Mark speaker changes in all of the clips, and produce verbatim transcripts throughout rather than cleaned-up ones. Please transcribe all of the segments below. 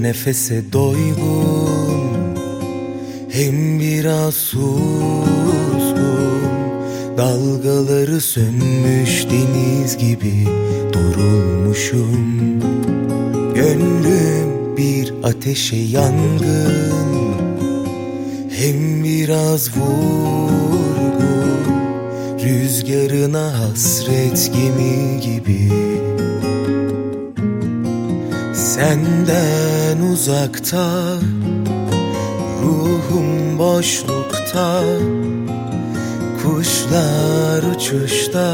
Speaker 1: nefese doygun, hem biraz susgun. Dalgaları sönmüş deniz gibi durulmuşum. Gönlüm bir ateşe yangın, hem biraz vurgun. Rüzgarına hasret gemi gibi. Senden uzakta, ruhum boşlukta. Kuşlar uçuşta,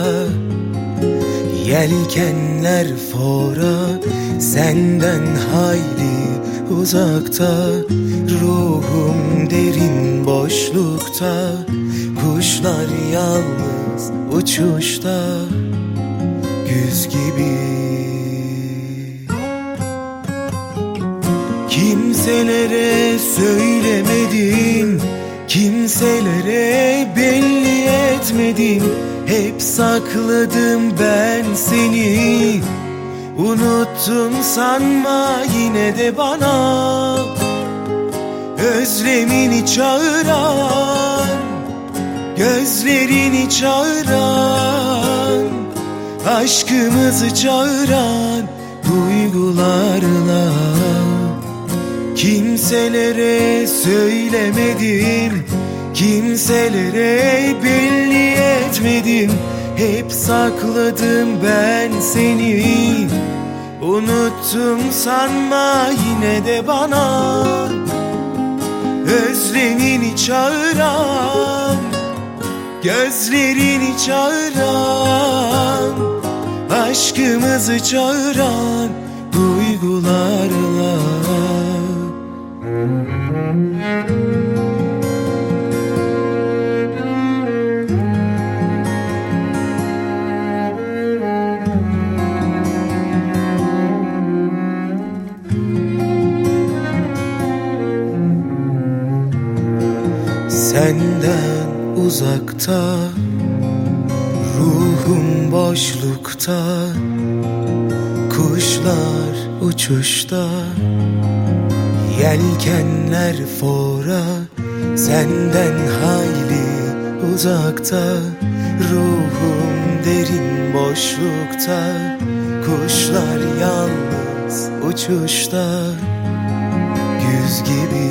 Speaker 1: yelkenler fora. Senden hayli uzakta, ruhum derin boşlukta. Kuşlar yalnız uçuşta, güz gibi. Kimselere söylemedim, kimselere belli etmedim. Hep sakladım ben seni. Unuttum sanma yine de bana. Özlemini çağıran, gözlerini çağıran, aşkımızı çağıran duygularla. Kimselere söylemedim, kimselere belli etmedim. Hep sakladım ben seni. Unuttum sanma yine de bana. Özlemini çağıran, gözlerini çağıran, aşkımızı çağıran duygularla. Senden uzakta, ruhum boşlukta. Kuşlar uçuşta, yelkenler fora. Senden hayli uzakta, ruhum derin boşlukta. Kuşlar yalnız uçuşta, güz gibi.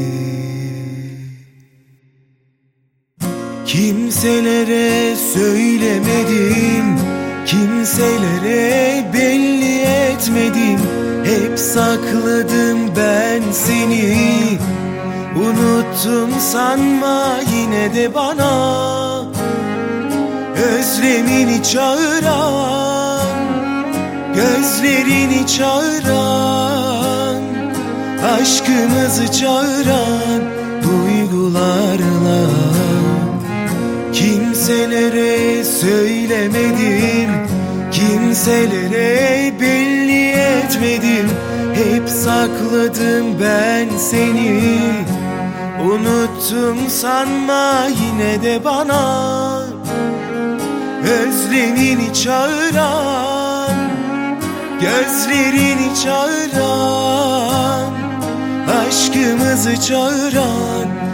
Speaker 1: Kimselere söylemedim, kimselere belli etmedim. Hep sakladım ben seni. Unuttum sanma yine de bana. Özlemini çağıran, gözlerini çağıran, aşkımızı çağıran duygularla. Kimselere söylemedim, kimselere belli etmedim. Hep sakladım ben seni. Unuttum sanma yine de bana. Özlemini çağıran, gözlerini çağıran, aşkımızı çağıran